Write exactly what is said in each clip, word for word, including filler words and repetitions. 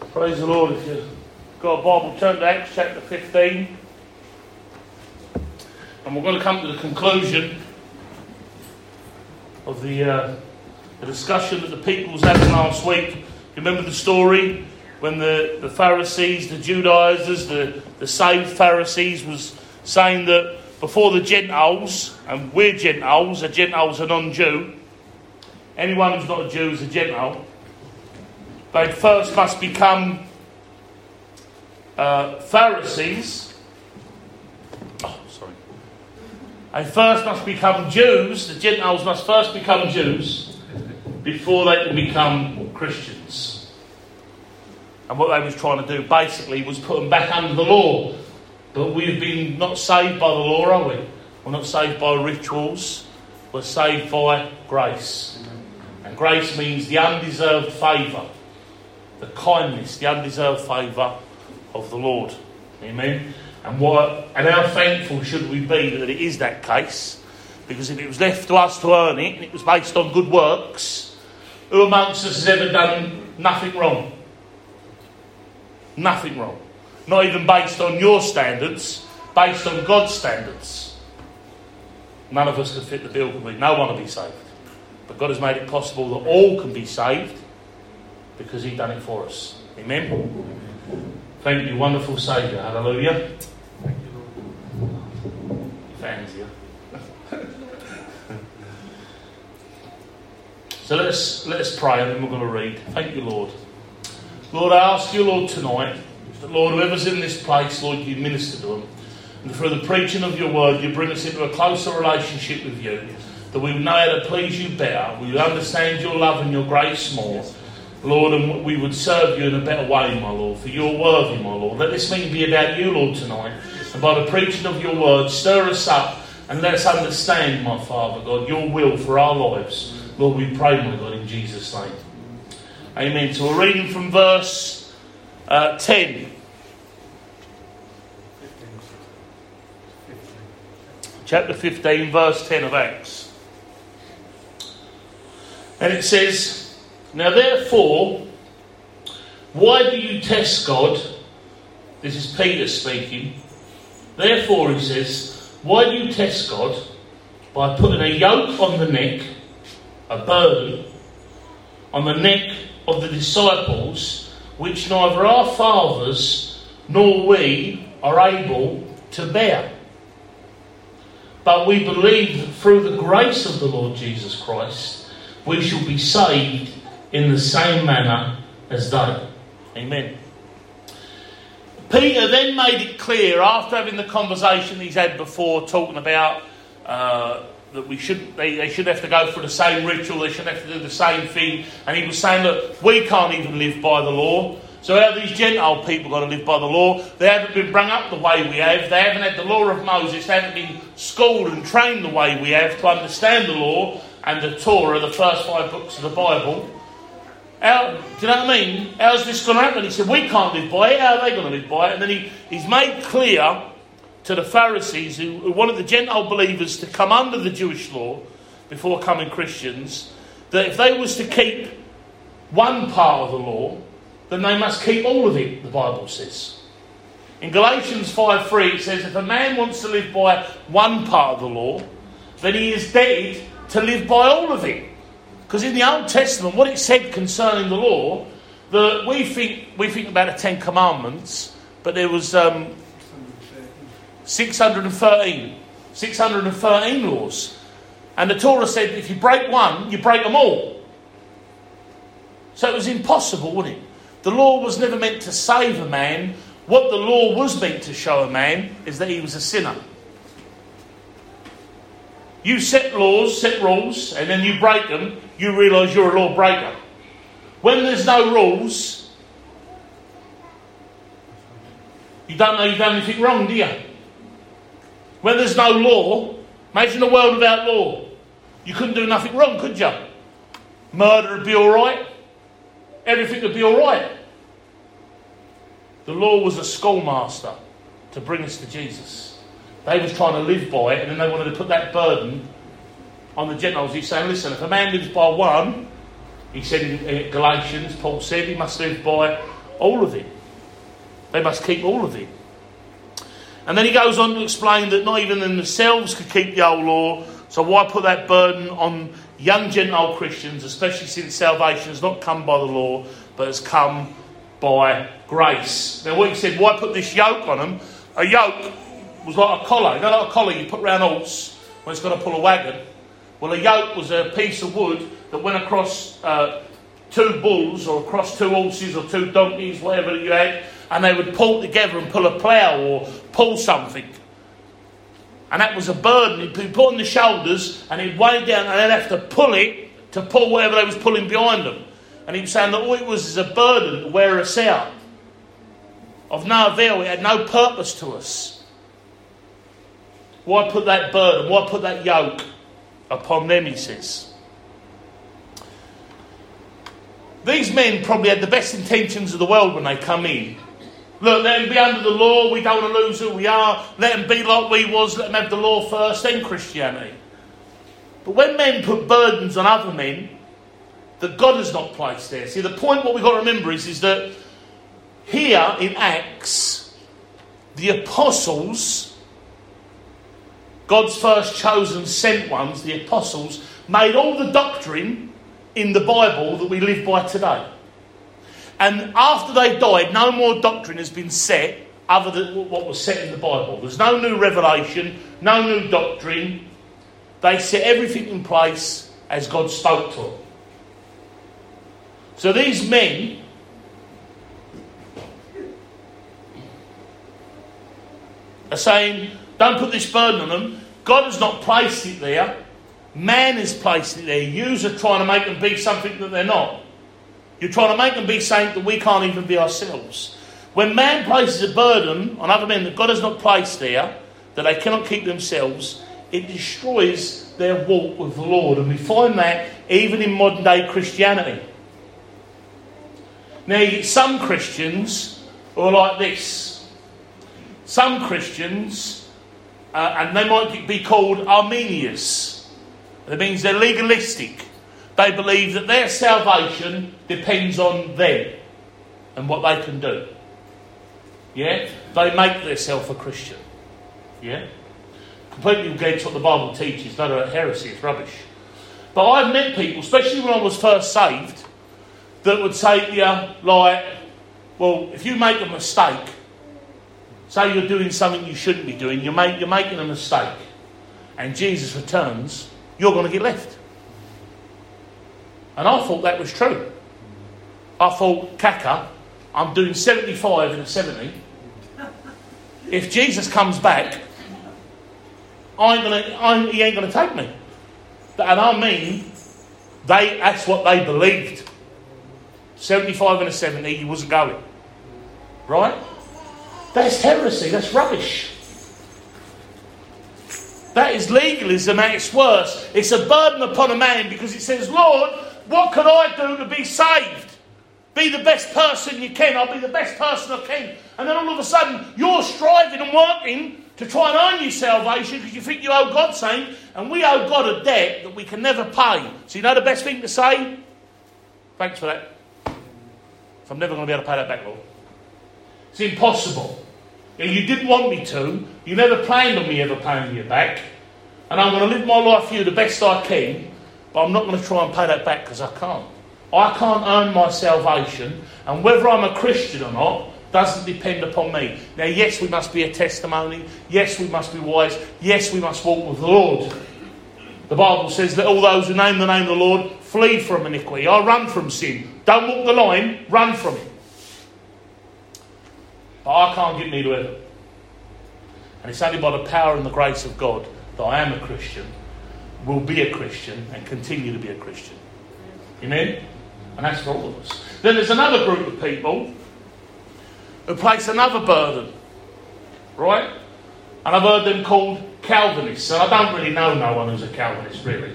Praise the Lord. If you've got a Bible, turn to Acts chapter fifteen. And we're going to come to the conclusion of the, uh, the discussion that the people was having last week. You remember the story when the, the Pharisees, the Judaizers, the, the saved Pharisees was saying that before the Gentiles, and we're Gentiles, a Gentile's a non-Jew, anyone who's not a Jew is a Gentile, they first must become uh, Pharisees. Oh, sorry. They first must become Jews. The Gentiles must first become Jews before they can become Christians. And what they was trying to do basically was put them back under the law. But we've been not saved by the law, are we? We're not saved by rituals. We're saved by grace. And grace means the undeserved favour, the kindness, the undeserved favour of the Lord. Amen. And what and how thankful should we be that it is that case? Because if it was left to us to earn it, and it was based on good works, who amongst us has ever done nothing wrong? Nothing wrong. Not even based on your standards, based on God's standards. None of us can fit the bill, can we? No one will be saved. But God has made it possible that all can be saved because He done it for us. Amen? Thank you, wonderful Saviour. Hallelujah. Thank you, Lord. Fans here. So let's, let's pray and then we're going to read. Thank you, Lord. Lord, I ask you, Lord, tonight, that, Lord, whoever's in this place, Lord, you minister to them. And through the preaching of your word, you bring us into a closer relationship with you, that we will know how to please you better, we will understand your love and your grace more, Lord, and we would serve you in a better way, my Lord, for you're worthy, my Lord. Let this meeting be about you, Lord, tonight. And by the preaching of your word, stir us up and let us understand, my Father, God, your will for our lives. Lord, we pray, my God, in Jesus' name. Amen. So we're reading from verse uh, ten. Chapter fifteen, verse ten of Acts. And it says, "Now therefore, why do you test God?" This is Peter speaking. "Therefore," he says, "why do you test God by putting a yoke on the neck, a burden, on the neck of the disciples, which neither our fathers nor we are able to bear? But we believe that through the grace of the Lord Jesus Christ, we shall be saved in the same manner as they." Amen. Peter then made it clear, after having the conversation he's had before, talking about uh, that we should they, they should have to go through the same ritual, they should have to do the same thing, and he was saying, look, we can't even live by the law. So how are these Gentile people got to live by the law? They haven't been brought up the way we have. They haven't had the law of Moses. They haven't been schooled and trained the way we have to understand the law and the Torah, the first five books of the Bible. How, do you know what I mean? How's this going to happen? He said, we can't live by it. How are they going to live by it? And then he, he's made clear to the Pharisees, who, who wanted the Gentile believers to come under the Jewish law before coming Christians, that if they was to keep one part of the law, then they must keep all of it, the Bible says. In Galatians five three it says, if a man wants to live by one part of the law, then he is dead to live by all of it. Because in the Old Testament, what it said concerning the law, that we think we think about the Ten Commandments, but there was um, six hundred thirteen, six hundred thirteen laws. And the Torah said if you break one, you break them all. So it was impossible, wasn't it? The law was never meant to save a man. What the law was meant to show a man is that he was a sinner. You set laws, set rules, and then you break them, you realise you're a lawbreaker. When there's no rules, you don't know you've done anything wrong, do you? When there's no law, imagine a world without law. You couldn't do nothing wrong, could you? Murder would be alright. Everything would be alright. The law was a schoolmaster to bring us to Jesus. They was trying to live by it, and then they wanted to put that burden on the Gentiles. He's saying, listen, if a man lives by one, he said in Galatians, Paul said, he must live by all of it. They must keep all of it. And then he goes on to explain that not even themselves could keep the old law, so why put that burden on young Gentile Christians, especially since salvation has not come by the law, but has come by grace. Now what he said, why put this yoke on them? A yoke was like a collar. You know, like a collar you put round a horse when it's got to pull a wagon. Well, a yoke was a piece of wood that went across uh, two bulls or across two horses or two donkeys, whatever you had, and they would pull together and pull a plough or pull something. And that was a burden. It'd be put on the shoulders and it'd weigh down and they'd have to pull it to pull whatever they was pulling behind them. And he was saying that all it was is a burden to wear us out. Of no avail, it had no purpose to us. Why put that burden, why put that yoke upon them, he says. These men probably had the best intentions of the world when they come in. Look, let them be under the law, we don't want to lose who we are. Let them be like we was, let them have the law first, then Christianity. But when men put burdens on other men that God has not placed there. See, the point what we've got to remember is, is that here in Acts, the apostles, God's first chosen sent ones, the apostles, made all the doctrine in the Bible that we live by today. And after they died, no more doctrine has been set other than what was set in the Bible. There's no new revelation, no new doctrine. They set everything in place as God spoke to them. So these men are saying, don't put this burden on them. God has not placed it there. Man has placed it there. You are trying to make them be something that they're not. You're trying to make them be something that we can't even be ourselves. When man places a burden on other men that God has not placed there, that they cannot keep themselves, it destroys their walk with the Lord. And we find that even in modern day Christianity. Now, some Christians are like this. Some Christians, uh, and they might be called Arminians. That means they're legalistic. They believe that their salvation depends on them and what they can do. Yeah? They make themselves a Christian. Yeah? Completely against what the Bible teaches. Not a heresy, it's rubbish. But I've met people, especially when I was first saved, that would say to you, like, well, if you make a mistake, say you're doing something you shouldn't be doing, you make, you're making a mistake, and Jesus returns, you're going to get left. And I thought that was true. I thought, caca, I'm doing seventy-five in a seventy. If Jesus comes back, I ain't gonna, I, he ain't going to take me. And I mean, they that's what they believed. seventy-five and a seventy, he wasn't going. Right? That's heresy, that's rubbish. That is legalism at its worst. It's a burden upon a man because it says, Lord, what can I do to be saved? Be the best person you can. I'll be the best person I can. And then all of a sudden, you're striving and working to try and earn your salvation because you think you owe God something. And we owe God a debt that we can never pay. So you know the best thing to say? Thanks for that. I'm never going to be able to pay that back, Lord. It's impossible. You didn't want me to. You never planned on me ever paying you back. And I'm going to live my life for you the best I can. But I'm not going to try and pay that back because I can't. I can't earn my salvation. And whether I'm a Christian or not doesn't depend upon me. Now, yes, we must be a testimony. Yes, we must be wise. Yes, we must walk with the Lord. The Bible says that all those who name the name of the Lord flee from iniquity. I run from sin. Don't walk the line, run from it. But I can't get me to heaven. And it's only by the power and the grace of God that I am a Christian, will be a Christian, and continue to be a Christian. Amen? And that's for all of us. Then there's another group of people who place another burden. Right? And I've heard them called Calvinists. And I don't really know no one who's a Calvinist, really.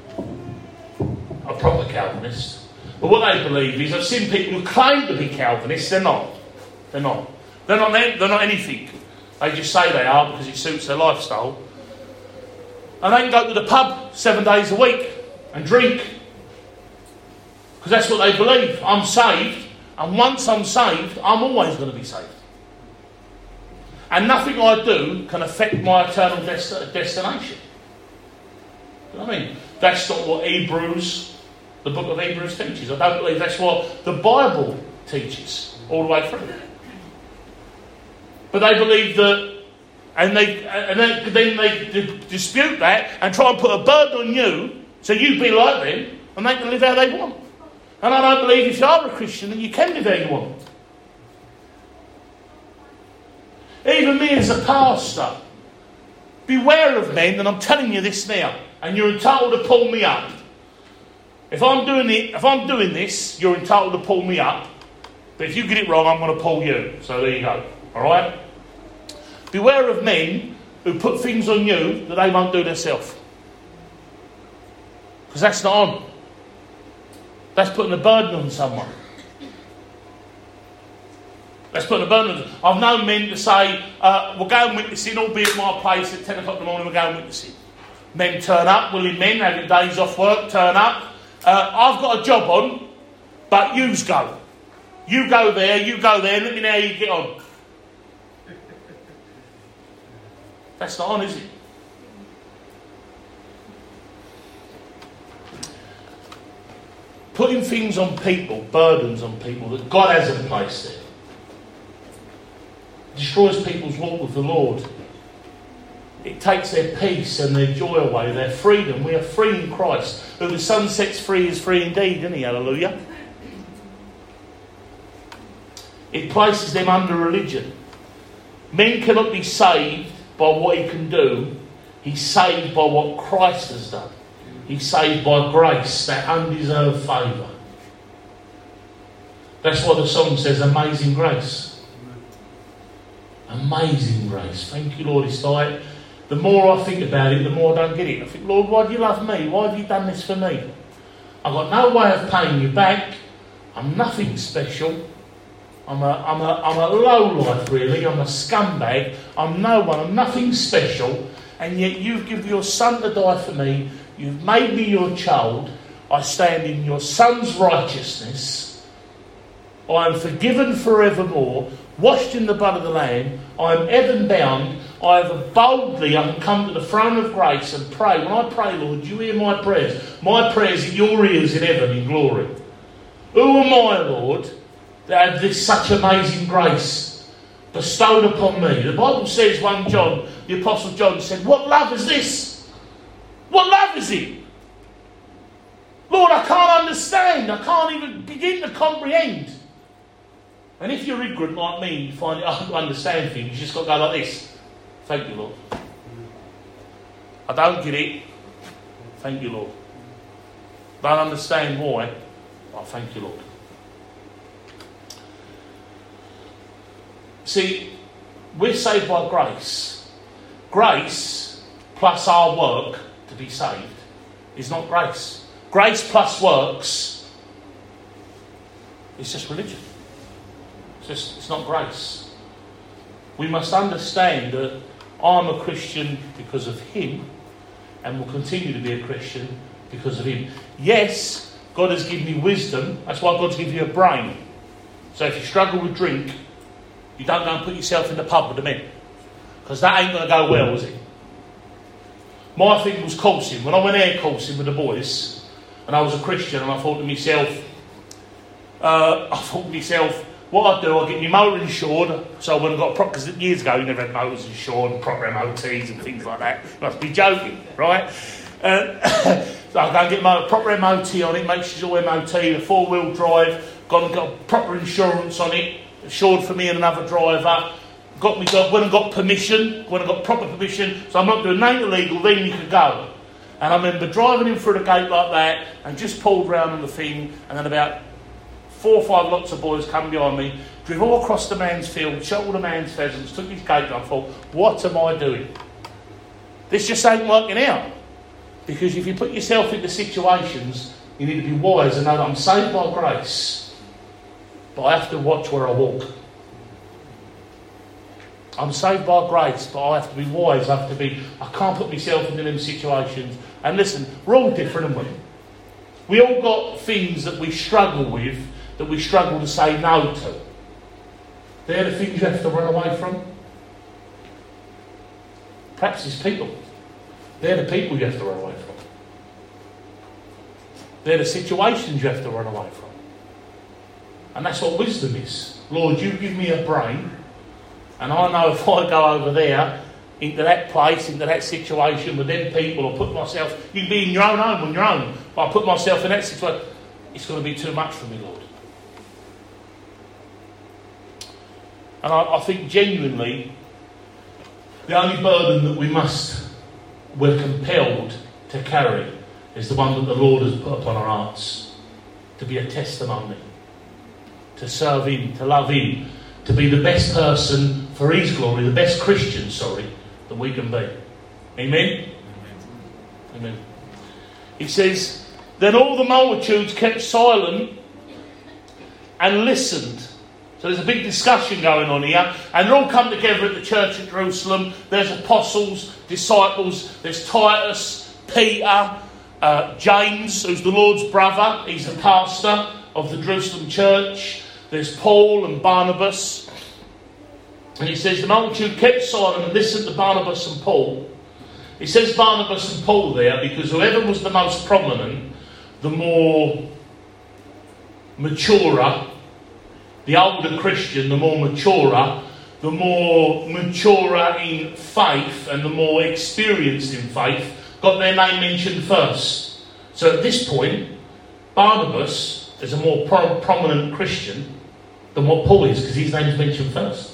A proper Calvinist. But what they believe is, I've seen people who claim to be Calvinists, they're not. They're not. They're not, they're not anything. They just say they are because it suits their lifestyle. And they can go to the pub seven days a week and drink. Because that's what they believe. I'm saved. And once I'm saved, I'm always going to be saved. And nothing I do can affect my eternal dest- destination. You know what I mean? That's not what Hebrews, the book of Hebrews teaches. I don't believe that's what the Bible teaches all the way through. But they believe that, and they and then, then they d- dispute that and try and put a burden on you so you be like them and they can live how they want. And I don't believe if you are a Christian that you can live how you want. Even me as a pastor, beware of men, and I'm telling you this now, and you're entitled to pull me up. If I'm doing it, if I'm doing this, you're entitled to pull me up. But if you get it wrong, I'm going to pull you. So there you go. All right? Beware of men who put things on you that they won't do themselves. Because that's not on. That's putting a burden on someone. That's putting a burden on them. I've known men to say, uh, we'll go and witness in, albeit my place at ten o'clock in the morning, we'll go and witness in. Men turn up, willing men, having days off work, turn up. Uh, I've got a job on, but yous go. You go there, you go there, let me know how you get on. That's not on, is it? Putting things on people, burdens on people that God hasn't placed there, destroys people's walk with the Lord. It takes their peace and their joy away, their freedom. We are free in Christ. Who the Son sets free is free indeed, isn't he? Hallelujah. It places them under religion. Men cannot be saved by what he can do. He's saved by what Christ has done. He's saved by grace, that undeserved favour. That's why the song says, Amazing Grace. Amazing grace. Thank you, Lord. It's like, the more I think about it, the more I don't get it. I think, Lord, why do you love me? Why have you done this for me? I've got no way of paying you back. I'm nothing special. I'm a, I'm a, I'm a lowlife, really. I'm a scumbag. I'm no one. I'm nothing special. And yet you've given your Son to die for me. You've made me your child. I stand in your Son's righteousness. I am forgiven forevermore. Washed in the blood of the Lamb. I am heaven bound. I have boldly I can come to the throne of grace and pray. When I pray, Lord, you hear my prayers. My prayers in your ears in heaven in glory. Who am I, Lord, that had this such amazing grace bestowed upon me? The Bible says, First John, the Apostle John said, what love is this? What love is it? Lord, I can't understand. I can't even begin to comprehend. And if you're ignorant like me, you find it hard to understand things. You just got to go like this. Thank you, Lord. I don't get it. Thank you, Lord. Don't understand why. Oh, thank you, Lord. See, we're saved by grace. Grace plus our work to be saved is not grace. Grace plus works is just religion. It's just, it's not grace. We must understand that I'm a Christian because of him and will continue to be a Christian because of him. Yes, God has given me wisdom. That's why God's given you a brain. So if you struggle with drink, you don't go and put yourself in the pub with the men. Because that ain't going to go well, is it? My thing was coursing. When I went air coursing with the boys, and I was a Christian, and I thought to myself, uh, I thought to myself, what I do, I get my motor insured. So when I got proper, because years ago you never had motors insured and proper M O Ts and things like that. You must be joking, right? Uh, so I go and get my proper M O T on it, make sure it's all M O T, the four-wheel drive, gone and got proper insurance on it, insured for me and another driver. Got me dog, when I got permission, when I got proper permission, so I'm not doing nothing illegal, then you could go. And I remember driving in through the gate like that and just pulled round on the thing, and then about four or five lots of boys come behind me, drove all across the man's field, shot all the man's pheasants, took his gate, and I thought, what am I doing? This just ain't working out. Because if you put yourself into situations, you need to be wise and know that I'm saved by grace, but I have to watch where I walk. I'm saved by grace, but I have to be wise. I have to be. I can't put myself into them situations. And listen, we're all different, aren't we? We all got things that we struggle with that we struggle to say no to. They're the things you have to run away from. Perhaps it's people. They're the people you have to run away from. They're the situations you have to run away from. And that's what wisdom is. Lord, you give me a brain, and I know if I go over there, into that place, into that situation with them people, or put myself, you can be in your own home on your own, but I put myself in that situation, it's going to be too much for me, Lord. And I, I think genuinely, the only burden that we must, we're compelled to carry, is the one that the Lord has put upon our hearts, to be a testimony, to serve Him, to love Him, to be the best person for His glory, the best Christian, sorry, that we can be. Amen? Amen. Amen. He says, then all the multitudes kept silent and listened. So there's a big discussion going on here, and they all come together at the church at Jerusalem. There's apostles, disciples, there's Titus, Peter, uh, James, who's the Lord's brother. He's the pastor of the Jerusalem church. There's Paul and Barnabas. And he says the multitude kept silent and listened to Barnabas and Paul. He says Barnabas and Paul there because whoever was the most prominent, the more maturer, the older Christian, the more maturer, the more maturer in faith and the more experienced in faith, got their name mentioned first. So at this point, Barnabas is a more pro- prominent Christian than what Paul is, because his name is mentioned first.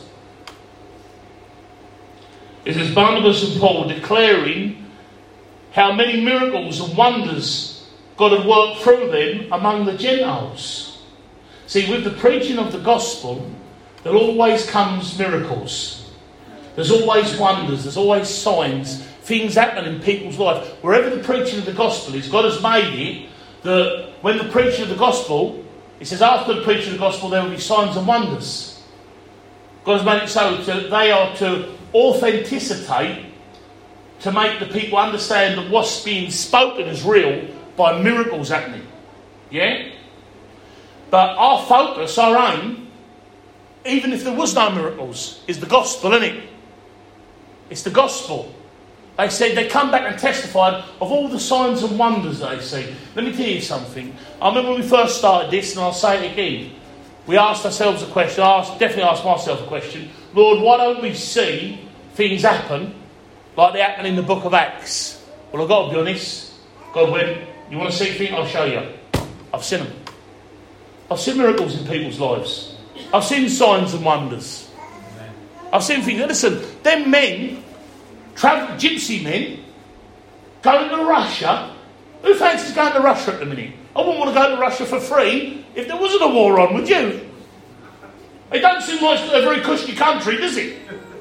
It says Barnabas and Paul declaring how many miracles and wonders God had worked through them among the Gentiles. See, with the preaching of the gospel, there always comes miracles. There's always wonders. There's always signs. Things happen in people's life. Wherever the preaching of the gospel is, God has made it that when the preaching of the gospel, it says after the preaching of the gospel there will be signs and wonders. God has made it so that they are to authenticate, to make the people understand that what's being spoken is real by miracles happening. Yeah? But our focus, our aim, even if there was no miracles, is the gospel, isn't it? It's the gospel. They said they come back and testified of all the signs and wonders they see. Let me tell you something. I remember when we first started this, and I'll say it again. We asked ourselves a question. I asked, definitely asked myself a question. Lord, why don't we see things happen like they happen in the book of Acts? Well, I've got to be honest. God went, you want to see things? I'll show you. I've seen them. I've seen miracles in people's lives. I've seen signs and wonders. I've seen things. Listen, them men, travel, gypsy men, going to Russia. Who fancies going to Russia at the minute? I wouldn't want to go to Russia for free if there wasn't a war on, would you? It don't seem like a very cushy country, does it?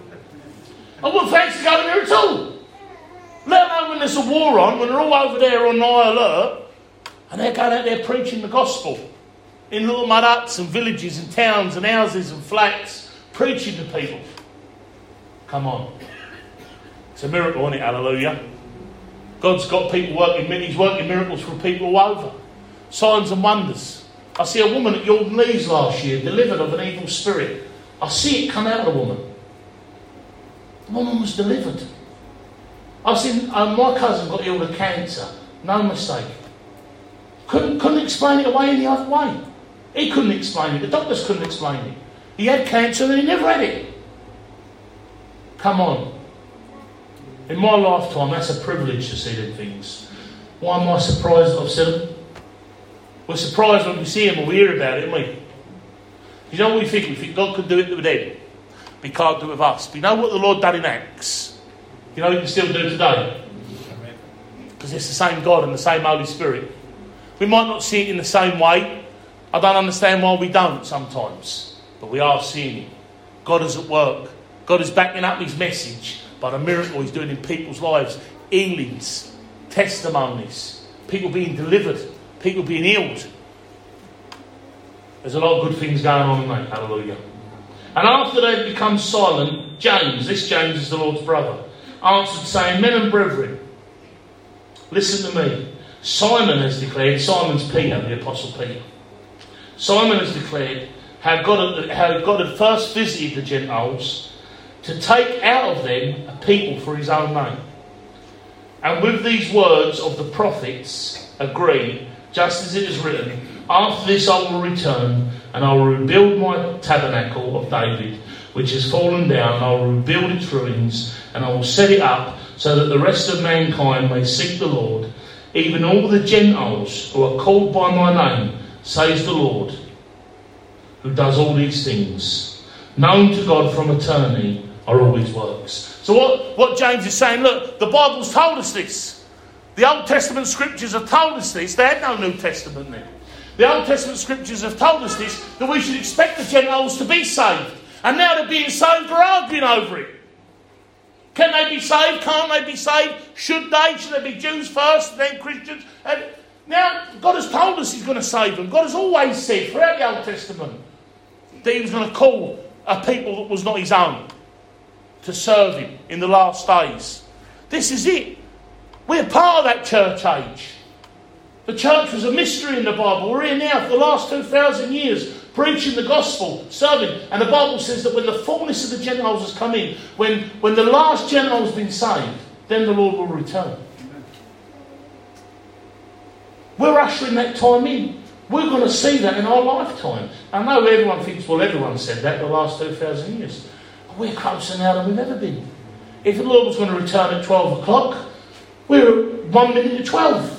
I wouldn't fancy going there at all. Let alone when there's a war on, when they're all over there on high alert, and they're going out there preaching the gospel in little mud huts and villages and towns and houses and flats, preaching to people. Come on. It's a miracle, isn't it? Hallelujah. God's got people working, He's working miracles for people all over. Signs and wonders. I see a woman at York Lees last year, delivered of an evil spirit. I see it come out of the woman. The woman was delivered. I've seen um, my cousin got ill with cancer. No mistake. Couldn't, couldn't explain it away any other way. He couldn't explain it. The doctors couldn't explain it. He had cancer and he never had it. Come on. In my lifetime, that's a privilege to see them things. Why am I surprised that I've seen them? We're surprised when we see them or we hear about it, aren't we? You know what we think? We think God could do it with them. But He can't do it with us. But you know what the Lord done in Acts? You know He can still do today? Because it's the same God and the same Holy Spirit. We might not see it in the same way. I don't understand why we don't sometimes. But we are seeing it. God is at work. God is backing up His message by the miracle He's doing in people's lives. Healings, testimonies, people being delivered, people being healed. There's a lot of good things going on, mate. Hallelujah. And after they'd become silent, James, this James is the Lord's brother, answered saying, men and brethren, listen to me. Simon has declared, Simon's Peter, the Apostle Peter. Simon has declared how God, how God had first visited the Gentiles to take out of them a people for his own name. And with these words of the prophets agree, just as it is written, after this I will return, and I will rebuild my tabernacle of David, which has fallen down, and I will rebuild its ruins, and I will set it up, so that the rest of mankind may seek the Lord, even all the Gentiles who are called by my name, says the Lord, who does all these things. Known to God from eternity are all his works. So what, what James is saying, look, the Bible's told us this. The Old Testament scriptures have told us this. They had no New Testament then. The Old Testament scriptures have told us this, that we should expect the Gentiles to be saved. And now they're being saved, we're arguing over it. Can they be saved? Can't they be saved? Should they? Should they be Jews first, then Christians? And now, God has told us he's going to save them. God has always said, throughout the Old Testament, that he was going to call a people that was not his own to serve him in the last days. This is it. We're part of that church age. The church was a mystery in the Bible. We're here now for the last two thousand years, preaching the gospel, serving. And the Bible says that when the fullness of the Gentiles has come in, when, when the last Gentile has been saved, then the Lord will return. We're ushering that time in. We're going to see that in our lifetime. I know everyone thinks, well, everyone said that the last two thousand years. But we're closer now than we've ever been. If the Lord was going to return at twelve o'clock, we're at one minute to twelve.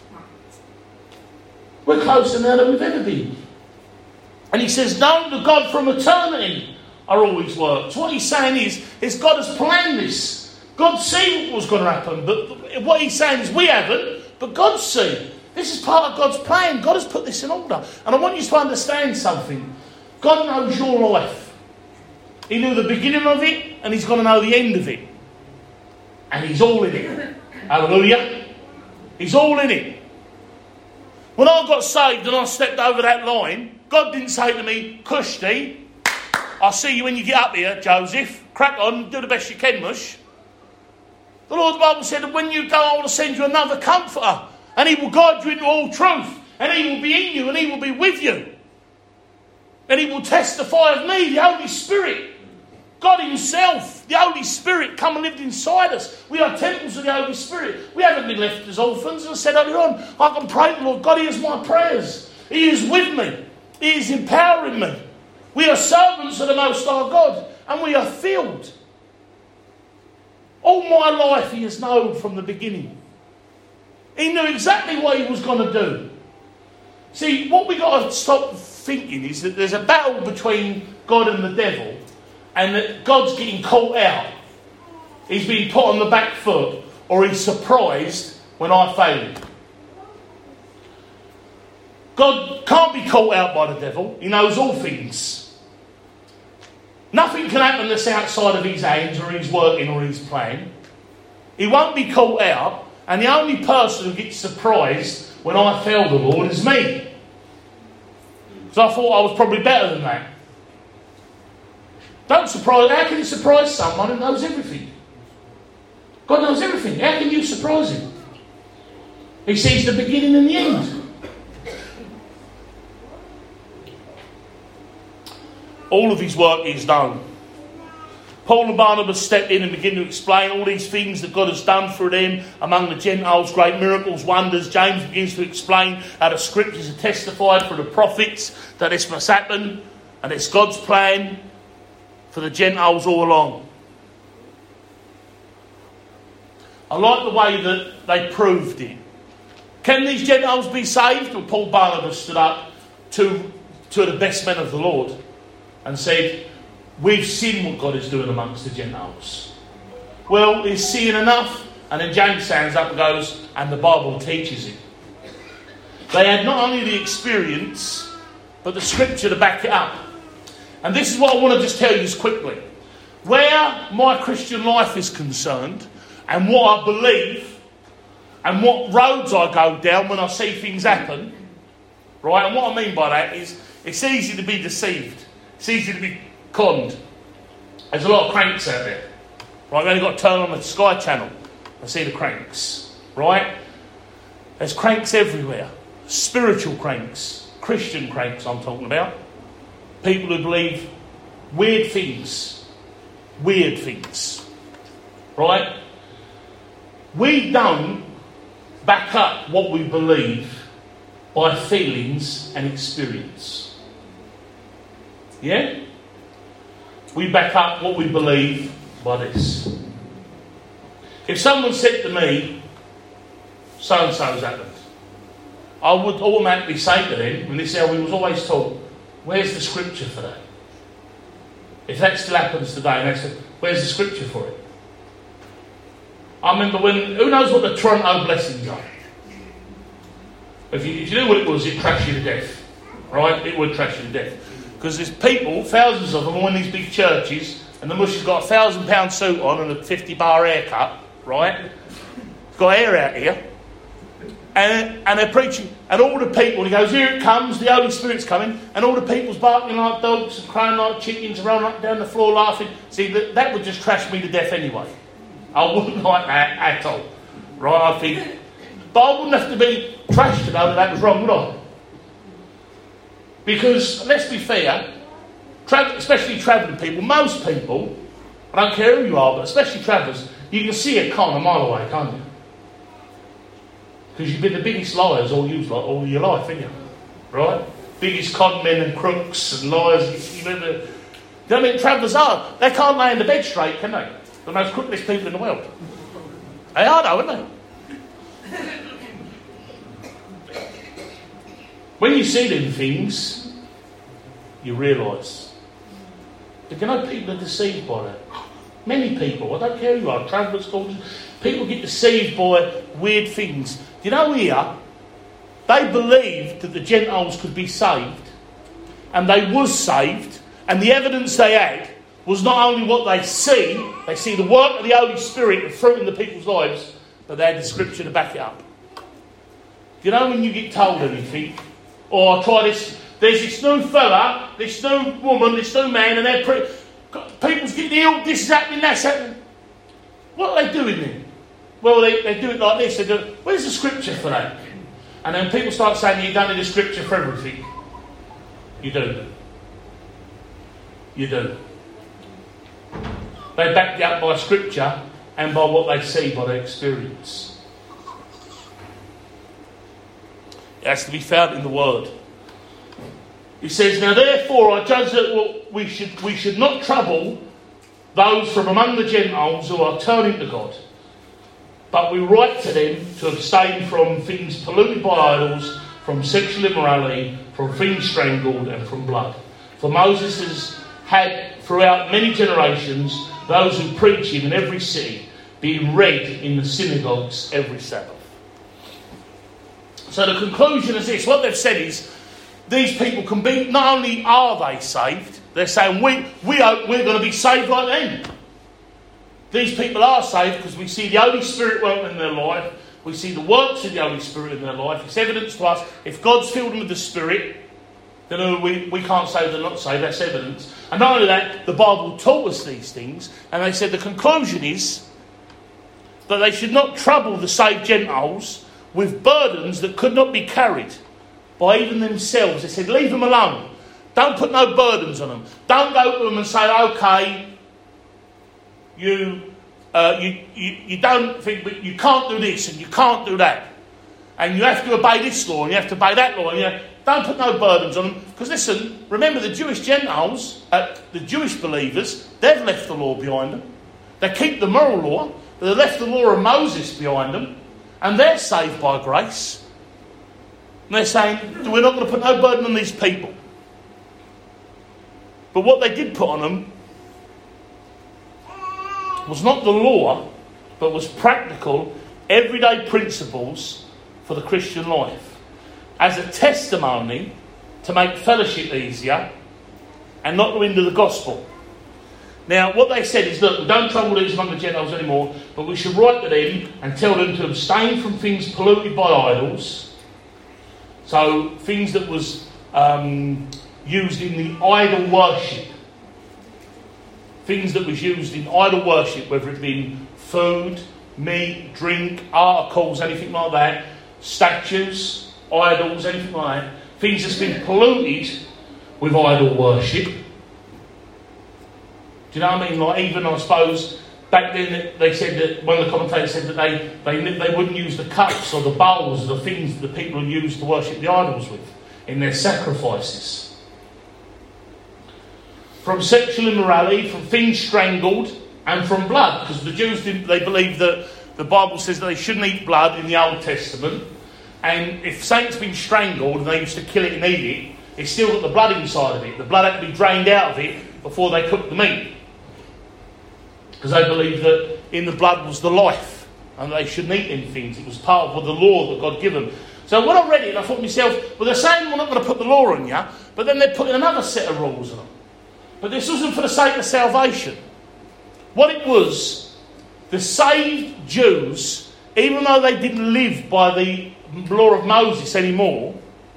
We're closer now than we've ever been. And he says, known to God from eternity are all his works. What he's saying is, is God has planned this. God seen what was going to happen. But what he's saying is, we haven't, but God's seen. This is part of God's plan. God has put this in order. And I want you to understand something. God knows your life. He knew the beginning of it, and he's going to know the end of it. And he's all in it. Hallelujah. He's all in it. When I got saved and I stepped over that line, God didn't say to me, Kushti, I'll see you when you get up here, Joseph. Crack on, do the best you can, mush. The Lord's Bible said that when you go, I will send you another comforter. And he will guide you into all truth. And he will be in you and he will be with you. And he will testify of me, the Holy Spirit. God himself, the Holy Spirit, come and lived inside us. We are temples of the Holy Spirit. We haven't been left as orphans. As I said earlier on, I can pray to the Lord. God hears my prayers. He is with me. He is empowering me. We are servants of the Most High God. And we are filled. All my life he has known from the beginning. He knew exactly what he was going to do. See, what we've got to stop thinking is that there's a battle between God and the devil, and that God's getting caught out. He's being put on the back foot, or he's surprised when I fail him. God can't be caught out by the devil. He knows all things. Nothing can happen that's outside of his hands or his working or his plan. He won't be caught out. And the only person who gets surprised when I fail the Lord is me. Because I thought I was probably better than that. Don't surprise. How can you surprise someone who knows everything? God knows everything. How can you surprise him? He sees the beginning and the end. All of his work is done. Paul and Barnabas stepped in and began to explain all these things that God has done for them among the Gentiles, great miracles, wonders. James begins to explain how the scriptures are testified for the prophets that this must happen, and it's God's plan for the Gentiles all along. I like the way that they proved it. Can these Gentiles be saved? Well, Paul Barnabas stood up to, to the best men of the Lord and said, we've seen what God is doing amongst the Gentiles. Well, is seeing enough? And then James stands up and goes, and the Bible teaches it. They had not only the experience, but the scripture to back it up. And this is what I want to just tell you quickly. Where my Christian life is concerned, and what I believe, and what roads I go down when I see things happen, right? And what I mean by that is, it's easy to be deceived. It's easy to be conned. There's a lot of cranks out there. Right, we've only got to turn on the Sky Channel and see the cranks. Right? There's cranks everywhere. Spiritual cranks. Christian cranks I'm talking about. People who believe weird things. Weird things. Right? We don't back up what we believe by feelings and experience. Yeah? We back up what we believe by this. If someone said to me, so-and-so's happened, I would automatically say to them, and this is how we was always taught, where's the scripture for that? If that still happens today, and they said, where's the scripture for it? I remember when, who knows what the Toronto blessings are? If you, if you knew what it was, it'd trash you to death. Right? It would trash you to death. Because there's people, thousands of them, all in these big churches, and the mush has got a thousand pound suit on and a fifty bar haircut, right? He's got hair out here. And, and they're preaching, and all the people, he goes, here it comes, the Holy Spirit's coming, and all the people's barking like dogs and crying like chickens, rolling up and down the floor laughing. See, that, that would just trash me to death anyway. I wouldn't like that at all. Right, I think. But I wouldn't have to be trashed to know that that was wrong, would I? Because, let's be fair, tra- especially travelling people, most people, I don't care who you are, but especially travellers, you can see a con a mile away, can't you? Because you've been the biggest liars all, you've, like, all your life, haven't you? Right? Biggest con men and crooks and liars. You've ever... You know what I mean? Travellers are. They can't lay in the bed straight, can they? The most crookedest people in the world. They are, though, aren't they? When you see them things, you realise. But you know, people are deceived by that. Many people, I don't care who you are, travellers, cultures, people get deceived by weird things. You know, here, they believed that the Gentiles could be saved, and they was saved, and the evidence they had was not only what they see, they see the work of the Holy Spirit and fruit in the people's lives, but they had the scripture to back it up. You know, when you get told anything, or try this, there's this new fella, this new woman, this new man, and they're pre- people's getting ill, this is happening, that's happening. What are they doing then? Well, they, they do it like this. They do, where's the scripture for that? And then people start saying you don't need a scripture for everything. You do. You do. They back it up by scripture and by what they see, by their experience. It has to be found in the Word. He says, now therefore I judge that we should, we should not trouble those from among the Gentiles who are turning to God. But we write to them to abstain from things polluted by idols, from sexual immorality, from things strangled, and from blood. For Moses has had throughout many generations those who preach him in every city, being read in the synagogues every Sabbath. So the conclusion is this. What they've said is, these people can be, not only are they saved, they're saying we, we are, we're going to be saved like them. These people are saved because we see the Holy Spirit working in their life. We see the works of the Holy Spirit in their life. It's evidence to us. If God's filled them with the Spirit, then we, we can't say they're not saved. That's evidence. And not only that, the Bible taught us these things. And they said the conclusion is that they should not trouble the saved Gentiles with burdens that could not be carried by even themselves. They said, leave them alone. Don't put no burdens on them. Don't go to them and say, okay, you, uh, you, you, you don't think, but you can't do this and you can't do that. And you have to obey this law and you have to obey that law. And you know, don't put no burdens on them. Because listen, remember the Jewish Gentiles, uh, the Jewish believers, they've left the law behind them. They keep the moral law, but they left the law of Moses behind them. And they're saved by grace. And they're saying, we're not going to put no burden on these people. But what they did put on them was not the law, but was practical, everyday principles for the Christian life. As a testimony to make fellowship easier and not to hinder the gospel. Now, what they said is, look, we don't trouble these among the Gentiles anymore, but we should write to them and tell them to abstain from things polluted by idols. So, things that was um, used in the idol worship. Things that was used in idol worship, whether it be food, meat, drink, articles, anything like that, statues, idols, anything like that. things that's been polluted with idol worship. Do you know what I mean? Like, even, I suppose, back then they said that, one of the commentators said that they, they, they wouldn't use the cups or the bowls or the things that the people used to worship the idols with in their sacrifices. From sexual immorality, from things strangled, and from blood. Because the Jews, didn't, they believed that the Bible says that they shouldn't eat blood in the Old Testament. And if something's been strangled and they used to kill it and eat it, it's still got the blood inside of it. The blood had to be drained out of it before they cooked the meat. Because they believed that in the blood was the life, and they shouldn't eat them things. It was part of the law that God gave them. So when I read it, I thought to myself, well, they're saying we're not going to put the law on you, but then they're putting another set of rules on them. But this wasn't for the sake of salvation. What it was, the saved Jews, even though they didn't live by the law of Moses anymore,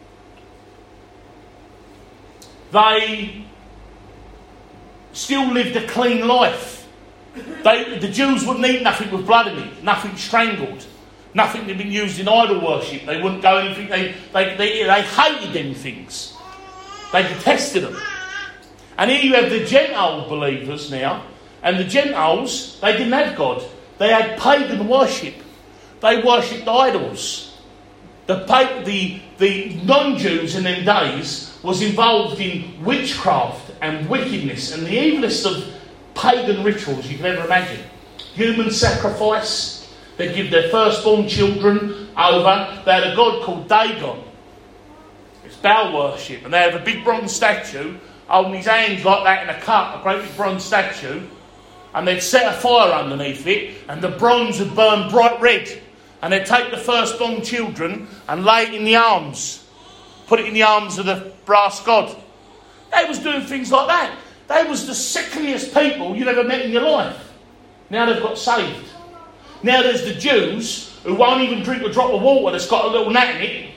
they still lived a clean life. They, the Jews wouldn't eat nothing with blood in it, nothing strangled, nothing that had been used in idol worship. They wouldn't go anything. They, they, they, they hated them things. They detested them. And here you have the Gentile believers now, and the Gentiles, they didn't have God. They had pagan worship. They worshipped idols. The, the, the non-Jews in them days was involved in witchcraft and wickedness and the evilest of pagan rituals you can ever imagine. Human sacrifice. They'd give their firstborn children over. They had a god called Dagon. It's Baal worship. And they have a big bronze statue holding his hands like that in a cup, a great big bronze statue. And they'd set a fire underneath it, and the bronze would burn bright red. And they'd take the firstborn children and lay it in the arms. Put it in the arms of the brass god. They was doing things like that. They was the sickliest people you'd ever met in your life. Now they've got saved. Now there's the Jews who won't even drink a drop of water that's got a little gnat in it.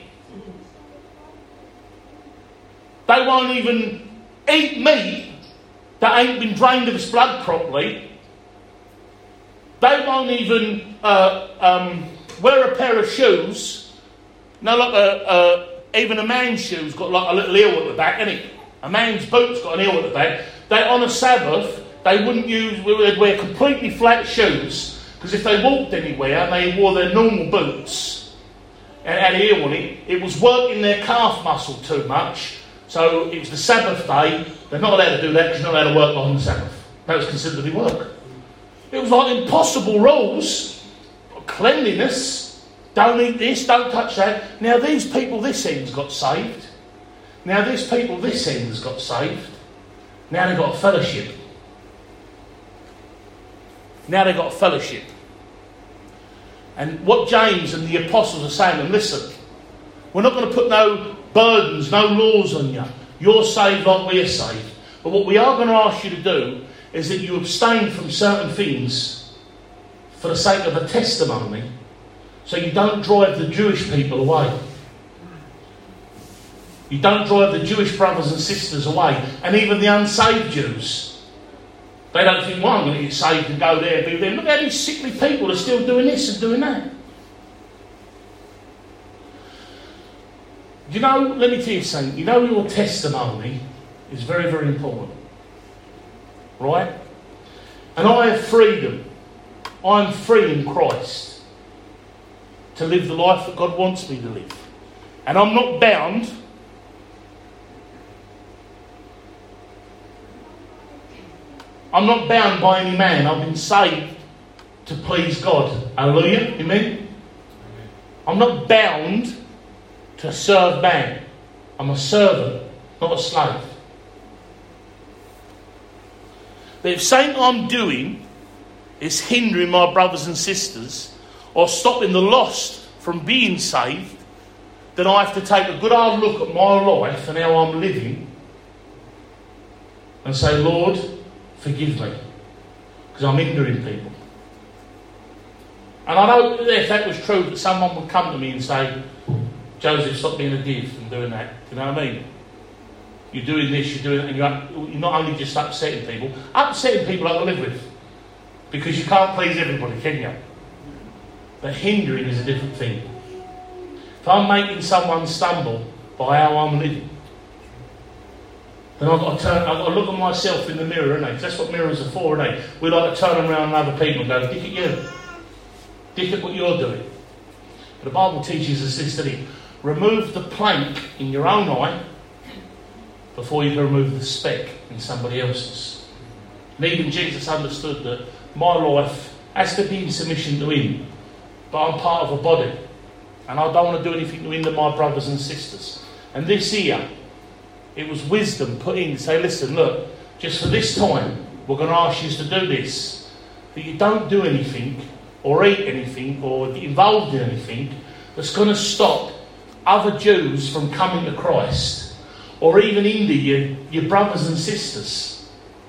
They won't even eat meat that ain't been drained of its blood properly. They won't even uh, um, wear a pair of shoes. No, like a, a, even a man's shoe's got like a little heel at the back, isn't it? A man's boot's got an heel at the back. They, on a Sabbath, they wouldn't use, they'd wear completely flat shoes, because if they walked anywhere and they wore their normal boots and had a heel on it, it was working their calf muscle too much. So it was the Sabbath day. They're not allowed to do that because you're not allowed to work on the Sabbath. That was considered to be work. It was like impossible rules. Cleanliness. Don't eat this, don't touch that. Now these people this end's got saved. Now these people this end's got saved. Now they've got a fellowship. Now they've got a fellowship. And what James and the apostles are saying, and listen, we're not going to put no burdens, no laws on you. You're saved like we're saved. But what we are going to ask you to do is that you abstain from certain things for the sake of a testimony, so you don't drive the Jewish people away. You don't drive the Jewish brothers and sisters away, and even the unsaved Jews. They don't think, well, I'm going to get saved and go there and be there. Look at these sickly people are still doing this and doing that. You know, let me tell you something. You know, your testimony is very, very important. Right? And I have freedom. I'm free in Christ to live the life that God wants me to live. And I'm not bound I'm not bound by any man. I've been saved to please God. Hallelujah. Amen? I'm not bound to serve man. I'm a servant, not a slave. But if something I'm doing is hindering my brothers and sisters or stopping the lost from being saved, then I have to take a good hard look at my life and how I'm living and say, Lord, forgive me, because I'm hindering people. And I know if that was true, that someone would come to me and say, Joseph, stop being a div and doing that. You know what I mean? You're doing this, you're doing that, and you're, you're not only just upsetting people, upsetting people I can live with. Because you can't please everybody, can you? But hindering is a different thing. If I'm making someone stumble by how I'm living. Then I've got to turn, I've got to look at myself in the mirror, innit? That's what mirrors are for, innit? We like to turn around on other people and go, look at you. Look at what you're doing. But the Bible teaches us this, that it remove the plank in your own eye before you can remove the speck in somebody else's. And even Jesus understood that my life has to be in submission to him, but I'm part of a body, and I don't want to do anything to hinder my brothers and sisters. And this here, it was wisdom put in to say, listen, look, just for this time, we're going to ask you to do this, that you don't do anything or eat anything or get involved in anything that's going to stop other Jews from coming to Christ, or even hinder your, your brothers and sisters.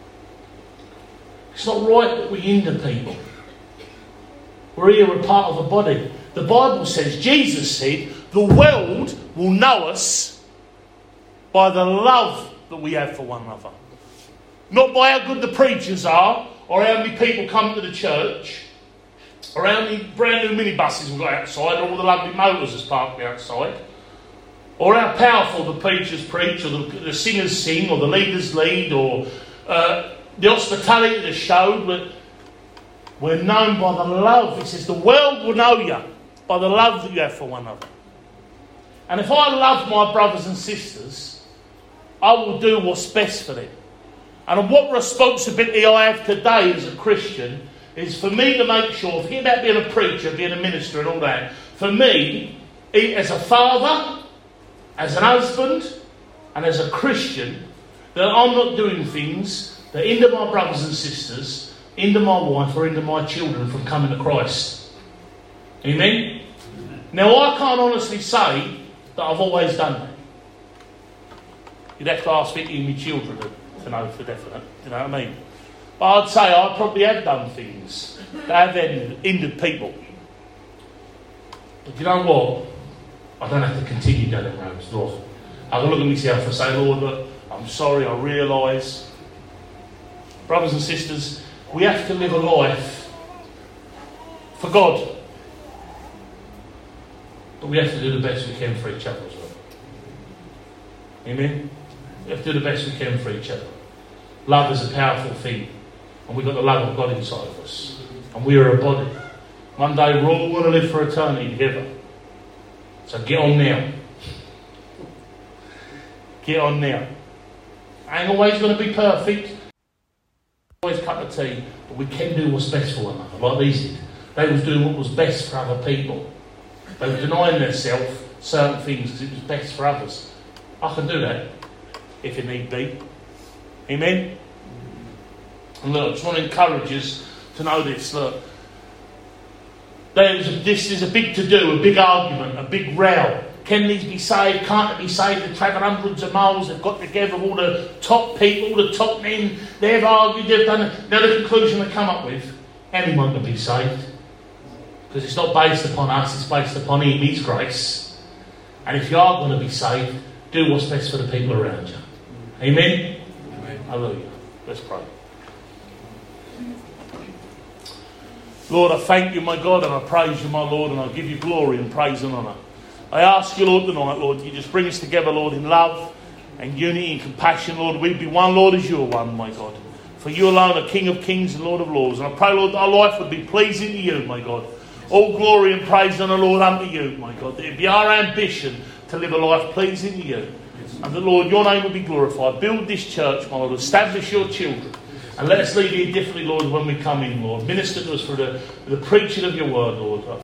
It's not right that we hinder people. We're here a part of a body. The Bible says, Jesus said, the world will know us by the love that we have for one another. Not by how good the preachers are, or how many people come to the church, or how many brand new minibuses we've got outside, or all the lovely motors that's parked outside, or how powerful the preachers preach, or the, the singers sing, or the leaders lead, or uh, the hospitality that's showed. But we're known by the love. It says the world will know you by the love that you have for one another. And if I love my brothers and sisters, I will do what's best for them. And what responsibility I have today as a Christian is for me to make sure, forget about being a preacher, being a minister and all that, for me, as a father, as an husband, and as a Christian, that I'm not doing things that hinder my brothers and sisters, hinder my wife, or hinder my children from coming to Christ. Amen? Now, I can't honestly say that I've always done that. You'd have to ask me and my children to, to know for definite. You know what I mean? But I'd say I probably have done things that have hindered, hindered people. But you know what? I don't have to continue down that road, Lord. I can look at myself and say, Lord, look, I'm sorry, I realise. Brothers and sisters, we have to live a life for God. But we have to do the best we can for each other as well. Amen? We have to do the best we can for each other. Love is a powerful thing. And we've got the love of God inside of us. And we are a body. One day we're all going to live for eternity together. So get on now. Get on now. Ain't always going to be perfect. Always a cup of tea. But we can do what's best for one another. Like these did. They was doing what was best for other people. They were denying themselves certain things because it was best for others. I can do that if it need be. Amen? And look, I just want to encourage us to know this. Look, there's a, this is a big to-do, a big argument, a big row. Can these be saved? Can't they be saved? They've travelled hundreds of miles. They've got together all the top people, all the top men. They've argued. They've done it. Now the conclusion they come up with, anyone can be saved. Because it's not based upon us, it's based upon him, his grace. And if you are going to be saved, do what's best for the people around you. Amen? Amen. Hallelujah. Let's pray. Lord, I thank you, my God, and I praise you, my Lord, and I give you glory and praise and honour. I ask you, Lord, tonight, Lord, you just bring us together, Lord, in love and unity and compassion, Lord. We be one, Lord, as you are one, my God. For you alone are King of kings and Lord of lords. And I pray, Lord, that our life would be pleasing to you, my God. All glory and praise and honor, Lord, unto you, my God. That it be our ambition to live a life pleasing to you. And that, Lord, your name will be glorified. Build this church, my Lord. Establish your children. And let us leave here differently, Lord, when we come in, Lord. Minister to us for the, the preaching of your word, Lord.